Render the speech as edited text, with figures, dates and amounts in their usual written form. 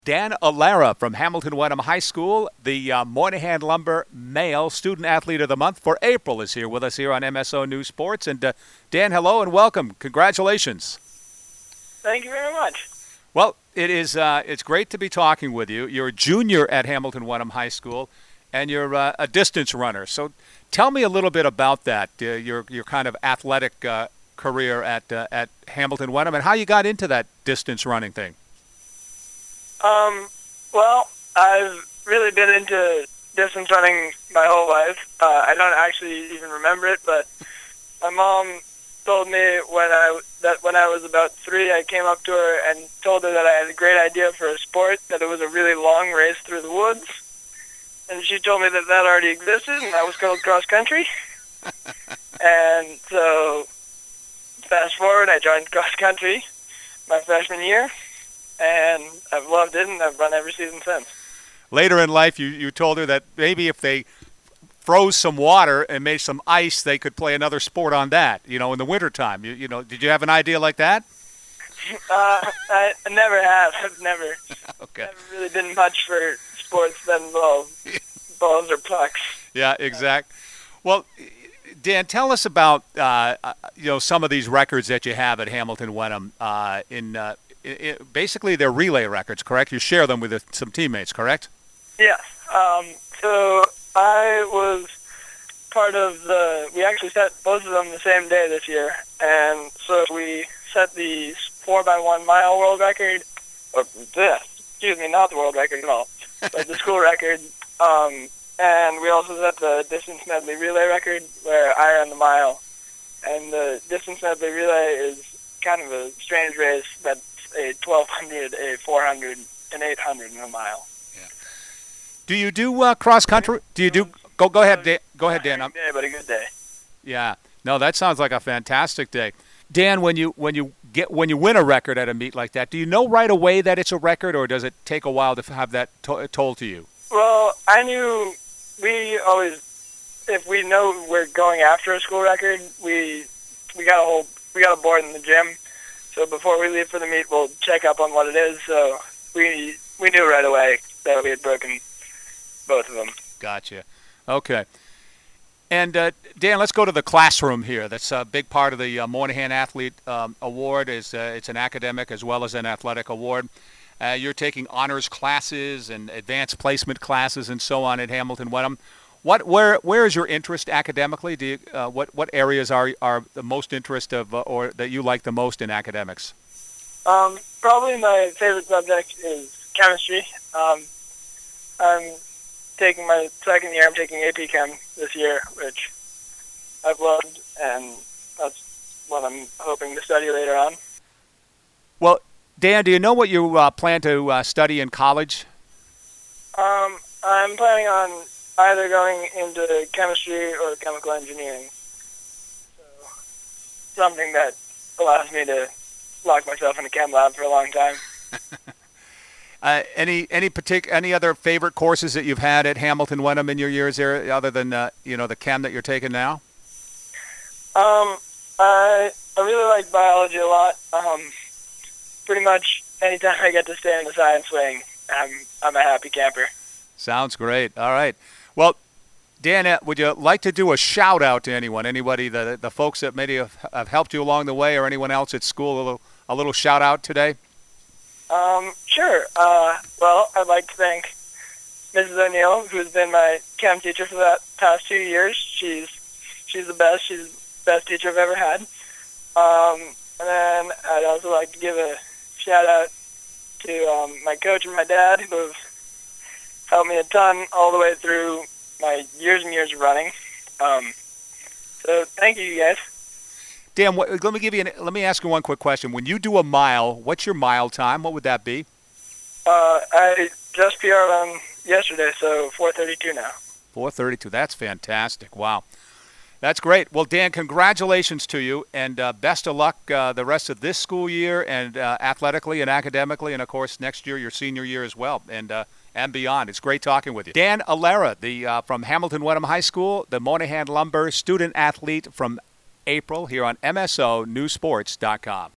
Dan Alara from Hamilton Wenham High School, the Moynihan Lumber Male Student Athlete of the Month for April, is here with us here on MSO News Sports. And Dan, hello and welcome. Congratulations. Thank you very much. Well, it's great to be talking with you. You're a junior at Hamilton Wenham High School, and you're a distance runner. So tell me a little bit about that, your kind of athletic career at Hamilton Wenham, and how you got into that distance running thing. Well, I've really been into distance running my whole life. I don't actually even remember it, but my mom told me when I was about 3, I came up to her and told her that I had a great idea for a sport, that it was a really long race through the woods. And she told me that already existed, and that was called cross country. And so, fast forward, I joined cross country my freshman year. And I've loved it, and I've run every season since. Later in life, you told her that maybe if they froze some water and made some ice, they could play another sport on that, in the wintertime. Did you have an idea like that? I never have. I've never really been much for sports that involve balls or pucks. Yeah, exact. Well, Dan, tell us about some of these records that you have at Hamilton Wenham basically, they're relay records, correct? You share them with some teammates, correct? Yeah. So I was part of we actually set both of them the same day this year. And so we set the 4x1 mile world record, not the world record at all, but the school record. And we also set the distance medley relay record where I ran the mile. And the distance medley relay is kind of a strange race that's a 1,200, a 400, an 800 in a mile. Yeah. Do you do cross country? Do you do? Go ahead, Dan. Go ahead, Dan. Day, but a good day. Yeah. No, that sounds like a fantastic day. Dan, when you win a record at a meet like that, do you know right away that it's a record, or does it take a while to have that told to you? Well, I knew if we know we're going after a school record, we got a board in the gym. So before we leave for the meet, we'll check up on what it is. So we knew right away that we had broken both of them. Gotcha. Okay. And Dan, let's go to the classroom here. That's a big part of the Moynihan Athlete Award. It's an academic as well as an athletic award. You're taking honors classes and advanced placement classes and so on at Hamilton Wenham. Where is your interest academically? What areas are the most interest of or that you like the most in academics? Probably my favorite subject is chemistry. I'm taking my second year. I'm taking AP Chem this year, which I've loved, and that's what I'm hoping to study later on. Well, Dan, do you know what you plan to study in college? I'm planning on either going into chemistry or chemical engineering. So, something that allows me to lock myself in a chem lab for a long time. Any other favorite courses that you've had at Hamilton Wenham in your years there, other than the chem that you're taking now? I really like biology a lot. Pretty much anytime I get to stay in the science wing, I'm a happy camper. Sounds great. All right. Well, Dan, would you like to do a shout out to anybody, the folks that maybe have helped you along the way, or anyone else at school, a little shout out today? Sure. Well, I'd like to thank Mrs. O'Neill, who's been my chem teacher for the past 2 years. She's the best. She's the best teacher I've ever had. And then I'd also like to give a shout out to my coach and my dad, who have helped me a ton all the way through my years and years of running. So thank you guys. Dan, let me ask you one quick question. When you do a mile, what's your mile time? What would that be? I just PR'd on yesterday, so 4:32 now. 4:32. That's fantastic. Wow. That's great. Well, Dan, congratulations to you, and best of luck the rest of this school year, and athletically and academically, and, of course, next year, your senior year as well, and beyond. It's great talking with you. Dan Alara, from Hamilton Wenham High School, the Moynihan Lumber student athlete from April here on MSO Newsports.com.